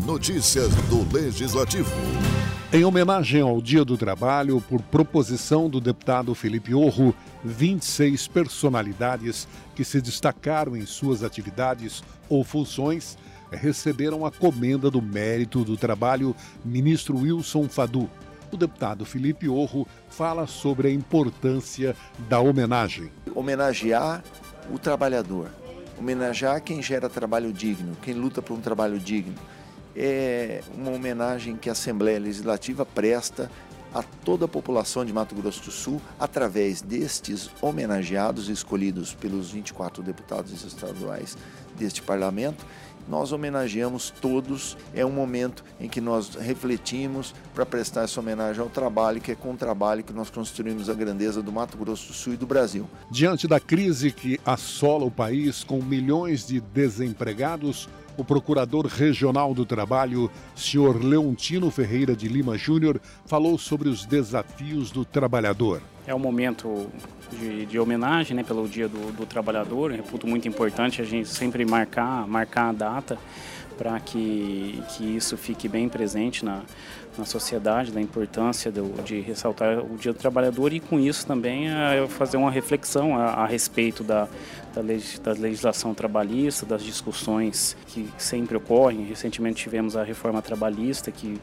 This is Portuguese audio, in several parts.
Notícias do Legislativo. Em homenagem ao Dia do Trabalho, por proposição do deputado Felipe Orro, 26 personalidades que se destacaram em suas atividades ou funções receberam a comenda do Mérito do Trabalho, ministro Wilson Fadul. O deputado Felipe Orro fala sobre a importância da homenagem. Homenagear o trabalhador, homenagear quem gera trabalho digno, quem luta por um trabalho digno. É uma homenagem que a Assembleia Legislativa presta a toda a população de Mato Grosso do Sul através destes homenageados escolhidos pelos 24 deputados estaduais deste parlamento. Nós homenageamos todos, é um momento em que nós refletimos para prestar essa homenagem ao trabalho, que é com o trabalho que nós construímos a grandeza do Mato Grosso do Sul e do Brasil. Diante da crise que assola o país com milhões de desempregados, o Procurador Regional do Trabalho, senhor Leontino Ferreira de Lima Júnior, falou sobre os desafios do trabalhador. É um momento de homenagem, né, pelo Dia do Trabalhador. Eu reputo muito importante a gente sempre marcar a data para que isso fique bem presente na sociedade, da importância de ressaltar o Dia do Trabalhador e com isso também fazer uma reflexão a respeito da legislação trabalhista, das discussões que sempre ocorrem. Recentemente tivemos a reforma trabalhista que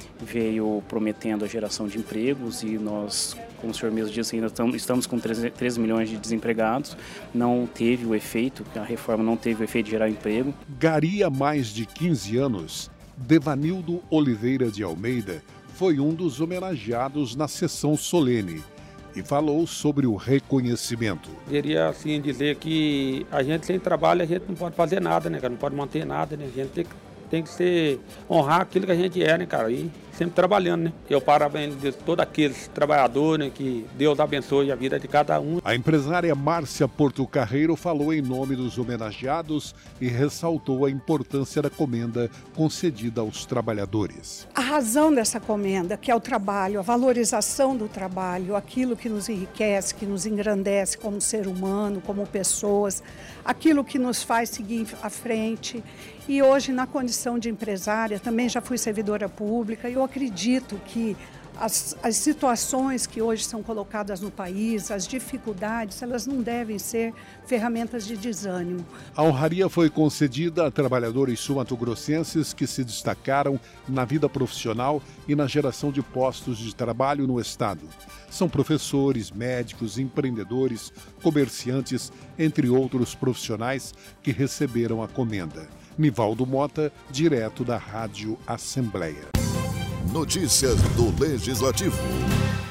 veio prometendo a geração de empregos e nós, como o senhor mesmo disse, ainda estamos com 13 milhões de desempregados. Não teve o efeito, a reforma não teve o efeito de gerar emprego. Gari há mais de 15 anos, Devanildo Oliveira de Almeida foi um dos homenageados na sessão solene e falou sobre o reconhecimento. Queria assim dizer que a gente sem trabalho a gente não pode fazer nada, né, cara? Não pode manter nada, né? A gente tem que honrar aquilo que a gente é, né, cara? E sempre trabalhando, né? Eu parabenizo todos aqueles trabalhadores, né? Que Deus abençoe a vida de cada um. A empresária Márcia Portocarreiro falou em nome dos homenageados e ressaltou a importância da comenda concedida aos trabalhadores. A razão dessa comenda, que é o trabalho, a valorização do trabalho, aquilo que nos enriquece, que nos engrandece como ser humano, como pessoas, aquilo que nos faz seguir à frente. E hoje, na condição de empresária, também já fui servidora pública, e eu acredito que as situações que hoje são colocadas no país, as dificuldades, elas não devem ser ferramentas de desânimo. A honraria foi concedida a trabalhadores sul-mato-grossenses que se destacaram na vida profissional e na geração de postos de trabalho no estado. São professores, médicos, empreendedores, comerciantes, entre outros profissionais que receberam a comenda. Nivaldo Mota, direto da Rádio Assembleia. Notícias do Legislativo.